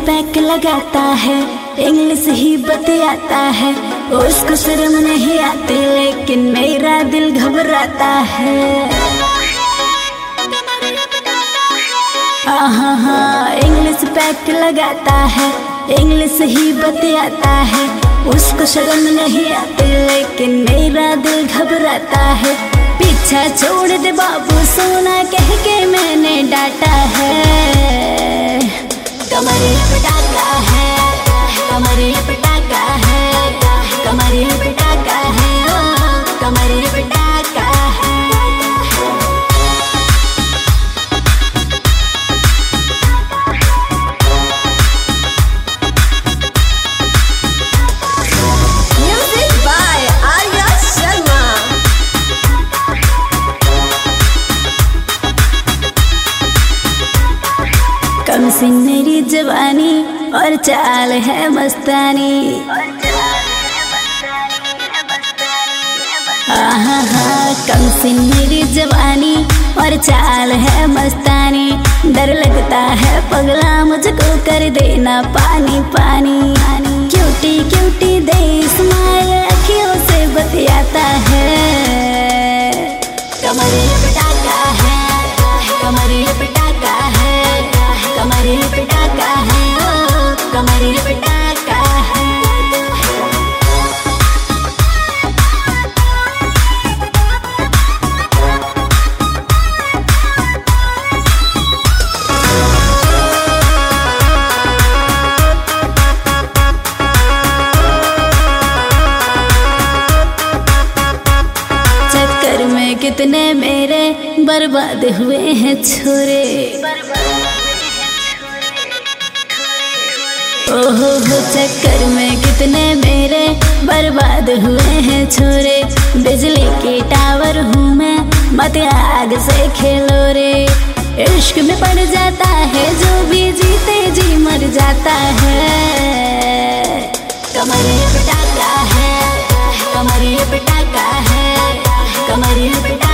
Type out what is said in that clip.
Pack लगाता है, English ही बतियाता है। उसको शर्म नहीं आती लेकिन मेरा दिल घबराता है। हाँ, इंग्लिश पैक लगाता है, इंग्लिश ही बतियाता है। उसको शर्म नहीं आती लेकिन मेरा दिल घबराता है। पीछा छोड़ दे बाबू सोना कह के मैंने डांटा है। कमरे पटाका है, कमरे पटाका है, कमरे पटाका है, कमरे पटाका है। Music by Arya Sharma. कम सी मेरी जवानी और चाल है मस्तानी। हाँ, कम सी मेरी जवानी और चाल है मस्तानी। डर लगता है पगला मुझको कर देना पानी पानी। क्यूटी क्यूटी दे स्माइल अखियों से बतियाता है। कमरे पटाका है, कमरे पटाका है, कमरे पटाका है, कमरे पटाका है। चक्कर में कितने मेरे बर्बाद हुए हैं छोरे। ओहो हो, चक्कर में कितने मेरे बर्बाद हुए हैं छोरे। बिजली की टावर हूँ मैं, मत आग से खेलो रे। इश्क में पड़ जाता है जो भी जीते जी मर जाता है। कमरे पटाका है, कमरे पटाका है, कमरे पटाका